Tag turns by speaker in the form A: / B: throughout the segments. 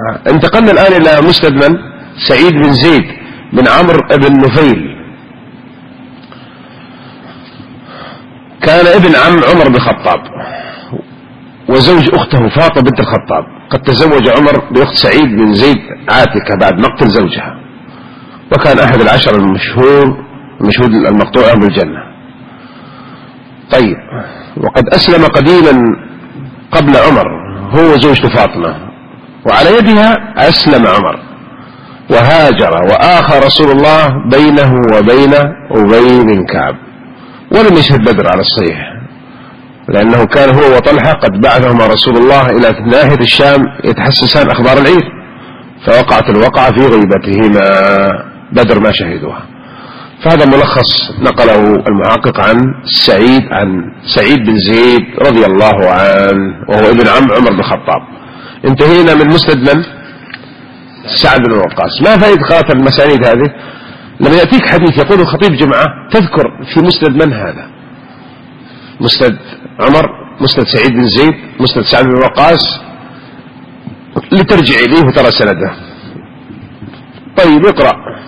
A: انتقلنا الآن إلى مسند من؟ سعيد بن زيد بن عمرو بن نفيل. كان ابن عم عمر بن الخطاب وزوج أخته فاطمة بنت الخطاب. قد تزوج عمر بأخت سعيد بن زيد عاتكة بعد مقتل زوجها، وكان أحد العشر المشهود المقطوع بالجنة. طيب، وقد أسلم قديما قبل عمر هو وزوجته فاطمة، وعلى يدها أسلم عمر وهاجر وآخى رسول الله بينه وبين أبي بن كعب، ولم يشهد بدر على الصحيح، لأنه كان هو وطلحة قد بعثهما رسول الله إلى ناحية الشام يتحسسان أخبار العير، فوقعت الوقعة في غيبتهما، بدر ما شهدوها. فهذا ملخص نقله المحقق عن سعيد بن زيد رضي الله عنه، وهو ابن عم عمر بن الخطاب. انتهينا من مسند من؟ سعد بن وقاص. ما فائدة قراءة المسانيد هذه؟ لما يأتيك حديث يقول الخطيب جمعة تذكر في مسند من هذا؟ مسند عمر، مسند سعيد بن زيد، مسند سعد بن وقاص، لترجع إليه وترى سنده. طيب اقرأ.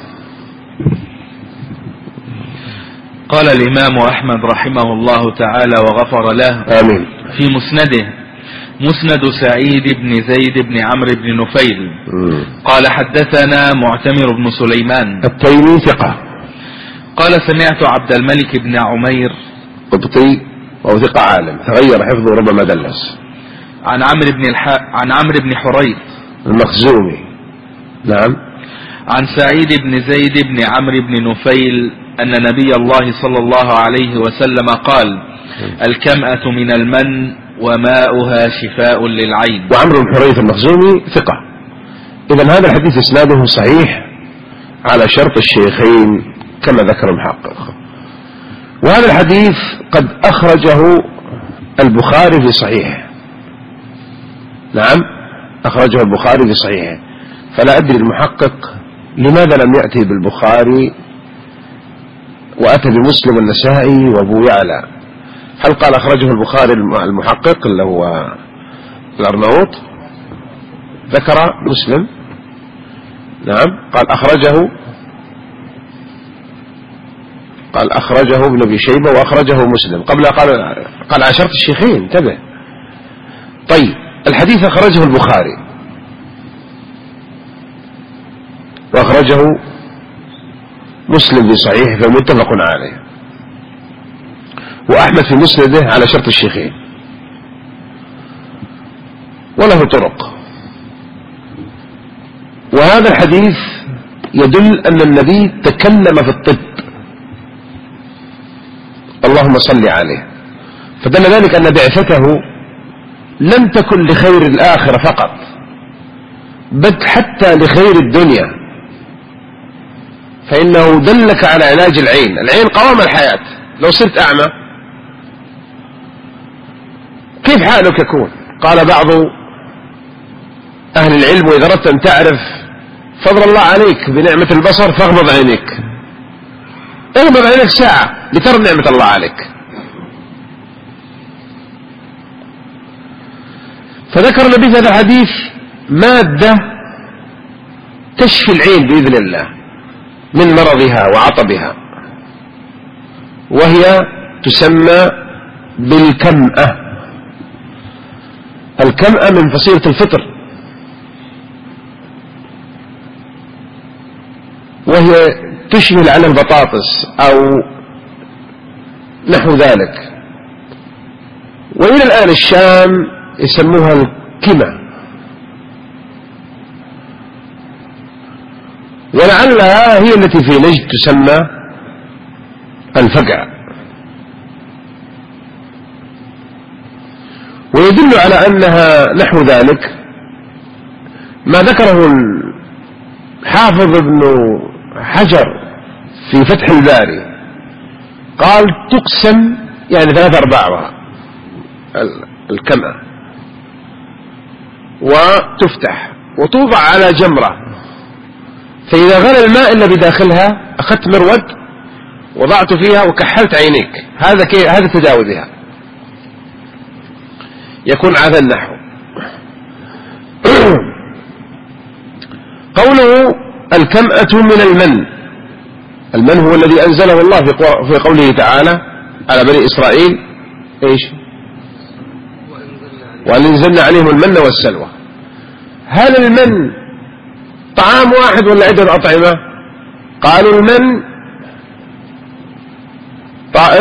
B: قال الإمام أحمد رحمه الله تعالى وغفر له
A: آمين
B: في مسنده: مسند سعيد بن زيد بن عمرو بن نفيل قال حدثنا معتمر بن سليمان
A: التيمي ثقة.
B: قال سمعت عبد الملك بن عمير
A: قبطي وهو ثقة عالم تغير حفظه ربما دلس،
B: عن عمرو بن حريث
A: المخزومي. نعم.
B: عن سعيد بن زيد بن عمرو بن نفيل أن نبي الله صلى الله عليه وسلم قال: الكمأة من المن وماؤها شفاء للعين.
A: وعمرو بن حريث المخزومي ثقة. إذن هذا الحديث إسناده صحيح على شرط الشيخين كما ذكر المحقق. وهذا الحديث قد أخرجه البخاري في صحيحه. نعم، أخرجه البخاري في صحيحه. فلا أدري المحقق لماذا لم يأتي بالبخاري وأتى بمسلم والنسائي وأبو يعلى. هل قال أخرجه البخاري المحقق اللي هو الأرناؤوط؟ ذكر مسلم. نعم، قال أخرجه ابن أبي شيبة وأخرجه مسلم. قبل قال عشرة الشيخين. انتبه. طيب، الحديث أخرجه البخاري وأخرجه مسلم في صحيح فمتفق عليه، وأحمد في مسنده على شرط الشيخين، وله طرق. وهذا الحديث يدل أن النبي تكلم في الطب، اللهم صل عليه. فدل ذلك أن بعثته لم تكن لخير الآخرة فقط، بل حتى لخير الدنيا، فإنه دلك على علاج العين. العين قوام الحياة. لو صرت أعمى كيف حالك يكون؟ قال بعض أهل العلم: وإذا أردت أن تعرف فضل الله عليك بنعمة البصر فاغمض عينيك، اغمض عينيك ساعة لترى نعمة الله عليك. فذكر النبي في هذا الحديث مادة تشفي العين بإذن الله من مرضها وعطبها، وهي تسمى بالكمأة. الكمأة من فصيلة الفطر، وهي تشمل على البطاطس أو نحو ذلك. وإلى الآن الشام يسموها الكمة، ولعلها هي التي في نجد تسمى الفقع. ويدل على أنها نحو ذلك ما ذكره الحافظ ابن حجر في فتح الباري، قال تقسم يعني 3/4 الكمأة، وتفتح وتوضع على جمرة، فإذا غلى الماء اللي بداخلها أخذت مرود وضعت فيها وكحلت عينيك. هذا تداوي بها، يكون على النحو. الكمأة من المن. المن هو الذي أنزله الله في قوله تعالى على بني إسرائيل إيش؟ وأنزلنا عليهم المن والسلوى. هل المن طعام واحد ولا عدة أطعمة؟ قالوا المن طائر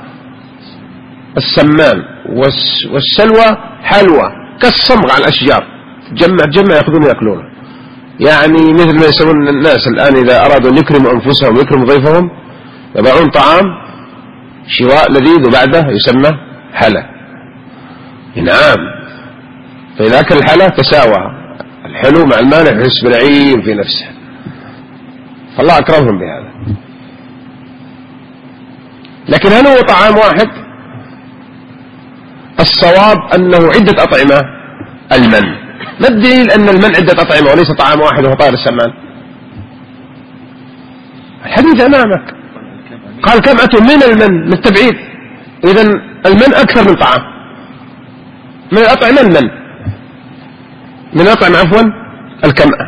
A: السمان، والسلوى حلوى كالصمغ على الأشجار، جمع يأخذون يأكلونه. يعني مثل ما يسوون الناس الآن إذا أرادوا أن يكرموا أنفسهم ويكرموا ضيفهم يضعون طعام شواء لذيذ وبعده يسمى حلا. نعم، فإذا أكل الحلا تساوى الحلو مع المانع يحس بنعيم في نفسه، فالله أكرمهم بهذا. لكن هل هو طعام واحد؟ الصواب أنه عدة أطعمة. المن، ما الدليل أن المن عدة أطعمة وليس طعام واحد وهو طائر السمان؟ الحديث أمامك، قال كمأة من المن للتبعيد، إذن المن أكثر من طعام. من الأطعمة المن، من الأطعمة عفوا الكمأة.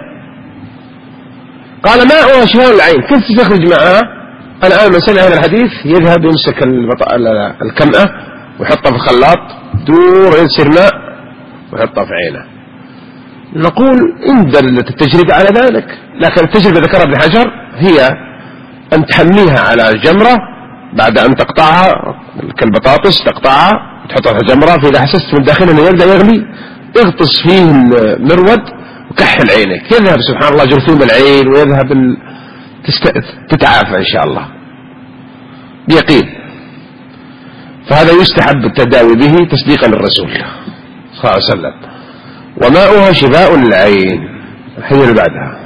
A: قال ماء شفاء العين، كيف تخرج معها؟ الآن من سمع هذا الحديث يذهب يمسك الكمأة ويحطها في الخلاط، دور يصير ماء ويحطها في عينه. نقول إن دلت التجربة على ذلك، لكن التجربة ذكرها ابن حجر هي أن تحميها على الجمرة بعد أن تقطعها كالبطاطس، تقطعها وتحطها في الجمرة، فإذا حسست من داخلها أنه يبدأ يغلي اغطس فيه المرود وكحل عينك، يذهب سبحان الله جرثوم العين ويذهب تتعافى إن شاء الله بيقين. فهذا يستحب التداوي به تصديقا للرسول صلى الله عليه وسلم. وماؤها شفاء للعين. الحديث اللي بعدها.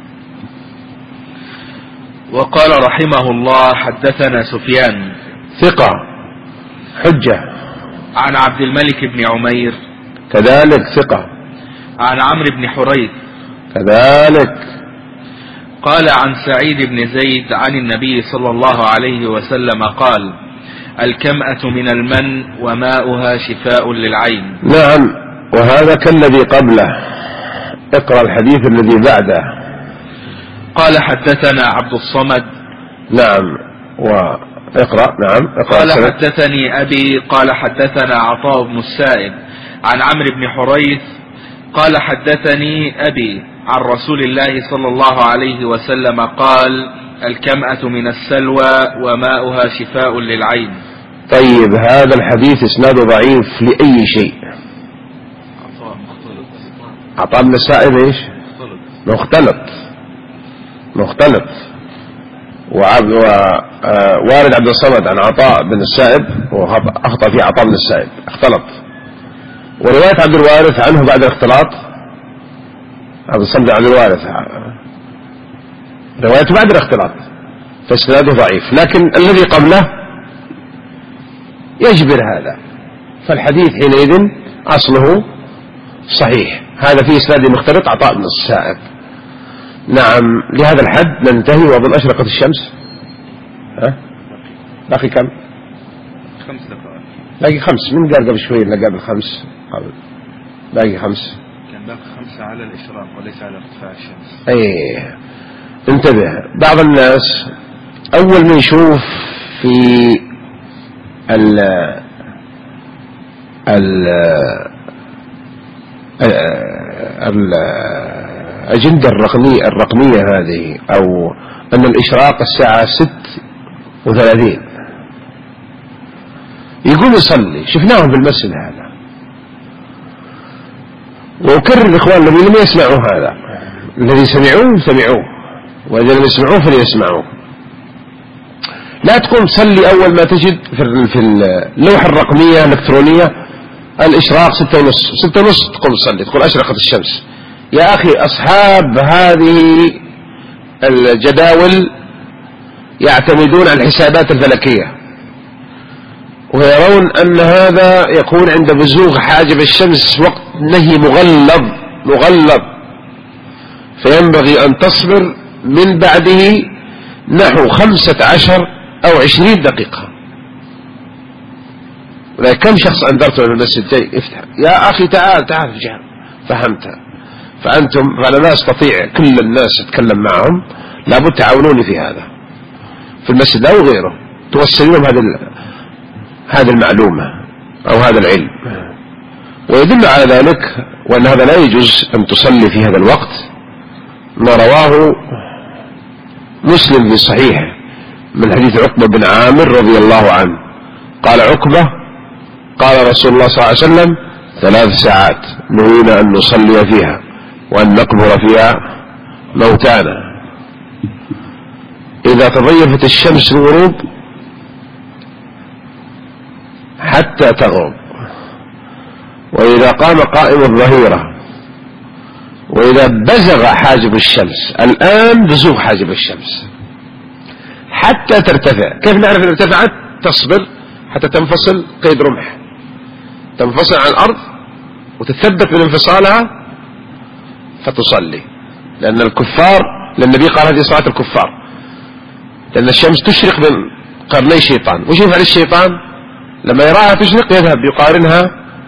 B: وقال رحمه الله حدثنا سفيان
A: ثقة حجة
B: عن عبد الملك بن عمير
A: كذلك ثقة،
B: عن عمرو بن حريث
A: كذلك،
B: قال عن سعيد بن زيد عن النبي صلى الله عليه وسلم قال الكمأة من المن وماؤها شفاء للعين.
A: نعم، وهذا كالذي قبله. اقرأ الحديث الذي بعده.
B: قال حدثنا عبد الصمد.
A: نعم، واقرأ. نعم،
B: قال حدثني أبي قال حدثنا عطاء بن السائب عن عمرو بن حريث قال حدثني أبي عن رسول الله صلى الله عليه وسلم قال الكمأة من السلوى وماؤها شفاء للعين.
A: طيب، هذا الحديث اسناده ضعيف لأي شيء؟ عطاء بن السائب ايش؟ مختلط. ووارد عبد الصمد عن عطاء بن السائب وأخطأ فيه عطاء بن السائب، اختلط. ورواية عبد الوارث عنه بعد الاختلاط، عبد الصمد عن الوارث روايته بعد الاختلاط فاسناده ضعيف، لكن الذي قبله يجبر هذا، فالحديث حينئذ أصله صحيح. هذا فيه اسناد مختلط عطاء بن السائب. نعم، لهذا الحد ننتهي وأظن أشرقت الشمس. باقي كم؟
B: 5 دقائق.
A: باقي 5. من قال قبل شوي إلا قبل 5 قبل؟ باقي 5.
B: كان باقي 5 على الإشراق وليس على ارتفاع الشمس.
A: أيه، انتبه. بعض الناس أول ما يشوف في الأجندة الرقمية هذه، أو أن الإشراق الساعة 6:30 يقول يصلي. شفناهم في المسجد هذا، وأكرر الإخوان الذين لم يسمعوا هذا، الذي سمعوه وإذا لم يسمعوه فليسمعوه. لا تقوم تصلي أول ما تجد في اللوحة الرقمية الإلكترونية الإشراق 6:30 تقوم تصلي، تقول أشرقت الشمس. يا أخي، أصحاب هذه الجداول يعتمدون على الحسابات الفلكية، ويرون أن هذا يكون عند بزوغ حاجب الشمس وقت نهي مغلظ، فينبغي أن تصبر من بعده نحو 15 أو 20 دقيقة. كم شخص أنذرته في المسجد جاي افتح، يا أخي تعال فهمتها. فأنا لا أستطيع كل الناس أتكلم معهم، لابد تعاونوني في هذا في المسجد أو غيره، توصلون هذه المعلومة أو هذا العلم. ويدل على ذلك وأن هذا لا يجوز أن تصلي في هذا الوقت ما رواه مسلم في صحيحه من حديث عقبة بن عامر رضي الله عنه قال عقبة قال رسول الله صلى الله عليه وسلم 3 ساعات نهينا أن نصلي فيها وأن نقبر فيها موتانا: إذا تضيفت الشمس الغروب حتى تغرب، وإذا قام قائم الظهيرة، وإذا بزغ حاجب الشمس. الآن بزوغ حاجب الشمس حتى ترتفع. كيف نعرف أن ارتفعت؟ تصبر حتى تنفصل قيد رمح، تنفصل عن الأرض وتثبت من انفصالها فتصلي. لأن الكفار، لأن النبي قال هذه صلاة الكفار، لأن الشمس تشرق من قرني الشيطان. وش يفعل الشيطان؟ لما يراها تشرق يذهب يقارنها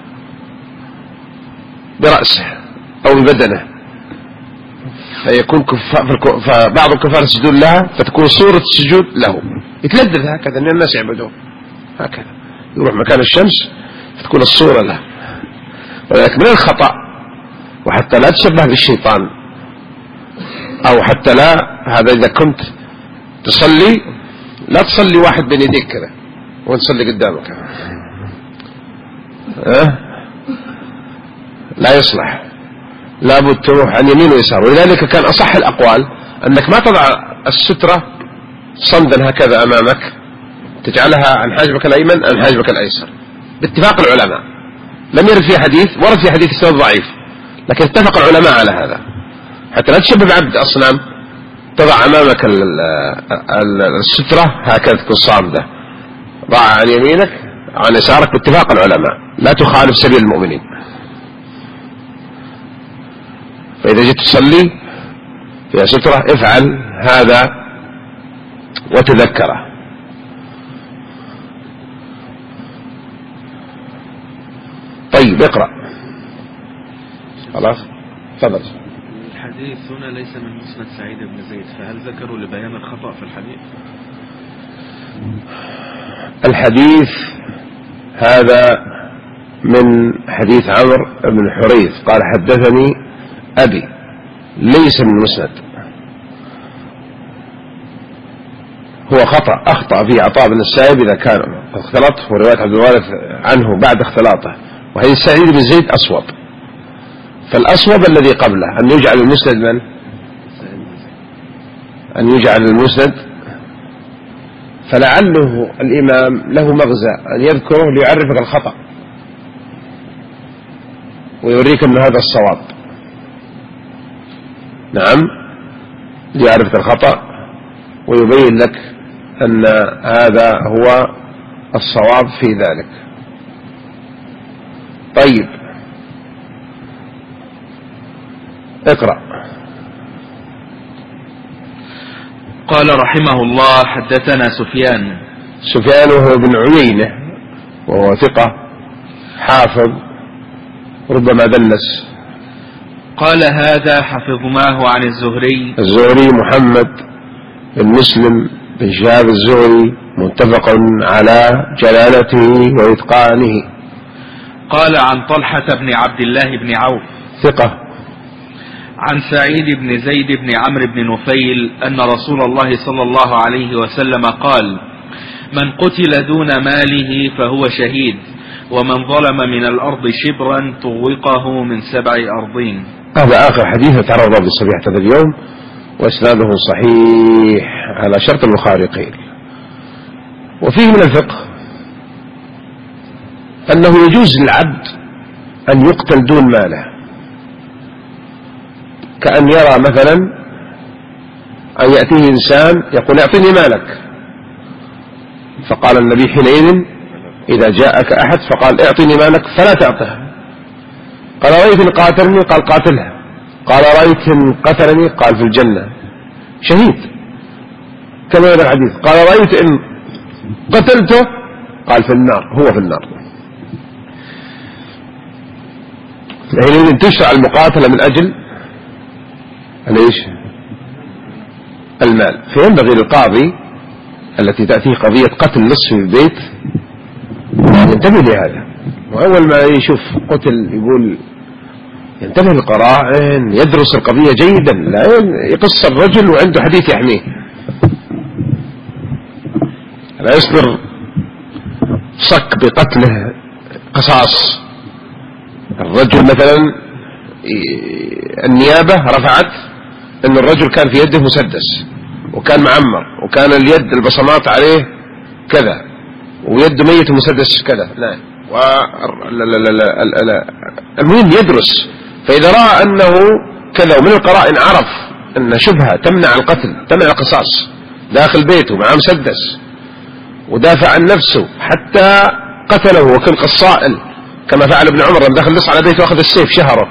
A: برأسه أو ببدنه، فيكون فبعض الكفار يسجدون لها فتكون صورة السجود له، يتلذذ هكذا أن الناس يعبدون هكذا، يروح مكان الشمس فتكون الصورة له. ولكن من الخطأ، وحتى لا تشبه بالشيطان، أو حتى لا، هذا إذا كنت تصلي لا تصلي واحد بين يديك كذا وتصلي قدامك، لا يصلح، لابد تروح عن يمين ويسار. ولذلك كان أصح الأقوال أنك ما تضع السترة صمدا هكذا أمامك، تجعلها عن حاجبك الأيمن عن حاجبك الأيسر باتفاق العلماء. لم يرد في حديث، ورد في حديث سند ضعيف، لكن اتفق العلماء على هذا حتى لا تشبه بعبد أصنام. تضع أمامك السترة هكذا تكون صامدة، ضع عن يمينك عن يسارك باتفاق العلماء، لا تخالف سبيل المؤمنين. فإذا جيت تصلي فيها سترة افعل هذا وتذكره. طيب اقرأ. خلاص تفضل.
B: الحديث هنا ليس من مسند سعيد بن زيد، فهل ذكروا لبيان الخطأ في الحديث؟
A: الحديث هذا من حديث عمرو بن حريث قال حدثني أبي، ليس من مسند. هو خطأ أخطأ فيه عطاء بن السائب إذا كان اختلط، ورواية عبد الوارث عنه بعد اختلاطه. وحديث سعيد بن زيد أصوب، فالأصوب الذي قبله أن يجعل المسند من؟ أن يجعل المسند، فلعله الإمام له مغزى أن يذكره ليعرفك الخطأ ويوريك أن هذا الصواب. نعم، ليعرفك الخطأ ويبين لك أن هذا هو الصواب في ذلك. طيب اقرأ.
B: قال رحمه الله حدثنا سفيان
A: وهو بن عيينة وهو ثقة حافظ ربما دلس.
B: قال هذا حفظناه عن
A: الزهري محمد بن مسلم بن شهاب الزهري متفق على جلالته وإتقانه.
B: قال عن طلحة بن عبد الله بن عوف
A: ثقة.
B: عن سعيد بن زيد بن عمرو بن نفيل أن رسول الله صلى الله عليه وسلم قال: من قتل دون ماله فهو شهيد، ومن ظلم من الأرض شبرا طوقه من 7 أرضين.
A: هذا آخر حديث تعرض بصبيحة هذا اليوم، وإسناده صحيح على شرط البخاري قيل. وفيه من الفقه أنه يجوز للعبد أن يقتل دون ماله، كأن يرى مثلا أن يأتيه إنسان يقول اعطني مالك، فقال النبي حينئذ إذا جاءك أحد فقال اعطني مالك فلا تعطه. قال رأيت إن قاتلني، قال قاتله. قال رأيت إن قتلني، قال في الجنة شهيد كما هذا الحديث. قال رأيت إن قتلته، قال في النار، هو في النار. حينئذ تشرع المقاتلة من أجل ليش المال. فينبغي للقاضي التي تأتيه قضية قتل نصف البيت ينتبه لهذا، وأول ما يشوف قتل يقول ينتبه للقرائن، يدرس القضية جيدا، لا يقص الرجل وعنده حديث يحميه، لا يصدر صك بقتله قصاص. الرجل مثلا النيابة رفعت ان الرجل كان في يده مسدس وكان معمر وكان اليد البصمات عليه كذا ويده ميت المسدس كذا، لا المهم يدرس. فإذا رأى أنه كذا ومن القرائن عرف أن شبهة تمنع القتل تمنع القصاص داخل بيته مع مسدس ودافع عن نفسه حتى قتله وكل قصائل كما فعل ابن عمر لما دخل لص على بيته وأخذ السيف شهره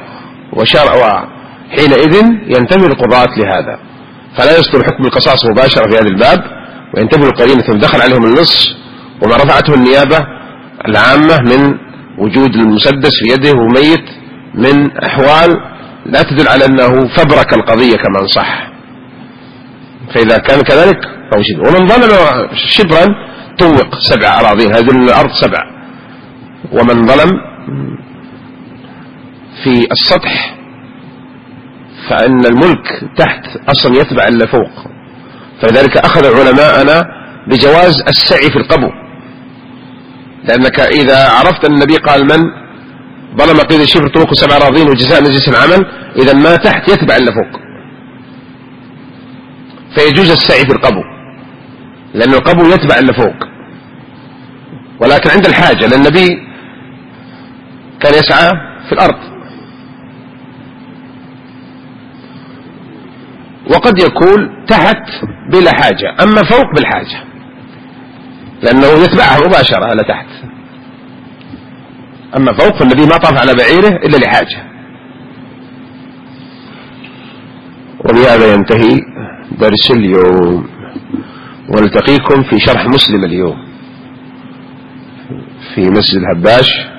A: حينئذ ينتبه القضاة لهذا، فلا يصدر حكم القصاص مباشرة في هذا الباب، وينتبه القرينة ثم دخل عليهم اللص وما رفعته النيابة العامة من وجود المسدس في يده وميت من أحوال لا تدل على أنه فبرك القضية كما صح. فإذا كان كذلك فهو شبر. ومن ظلم شبرا طوق 7 أراضين، هذه الأرض 7. ومن ظلم في السطح فإن الملك تحت أصلا يتبع إلا فوق، فلذلك أخذ علماءنا بجواز السعي في القبو، لأنك إذا عرفت أن النبي قال من ظلم قيد شبر طوق 7 أراضين وجزاء من جنس العمل، إذا ما تحت يتبع إلا فوق، فيجوز السعي في القبو لأن القبو يتبع إلا فوق. ولكن عند الحاجة للنبي كان يسعى في الأرض، وقد يكون تحت بلا حاجة، أما فوق بالحاجة لأنه يتبعها مباشرة على تحت. أما فوق فالنبي ما طاف على بعيره إلا لحاجة. وبهذا ينتهي درس اليوم، ونلتقيكم في شرح مسلم اليوم في مسجد الهباش